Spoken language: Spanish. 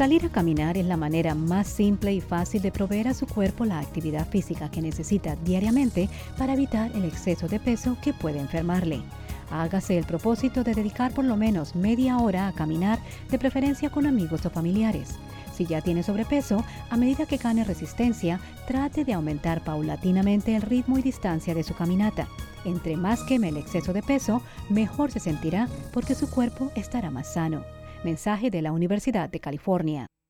Salir a caminar es la manera más simple y fácil de proveer a su cuerpo la actividad física que necesita diariamente para evitar el exceso de peso que puede enfermarle. Hágase el propósito de dedicar por lo menos media hora a caminar, de preferencia con amigos o familiares. Si ya tiene sobrepeso, a medida que gane resistencia, trate de aumentar paulatinamente el ritmo y distancia de su caminata. Entre más queme el exceso de peso, mejor se sentirá porque su cuerpo estará más sano. Mensaje de la Universidad de California.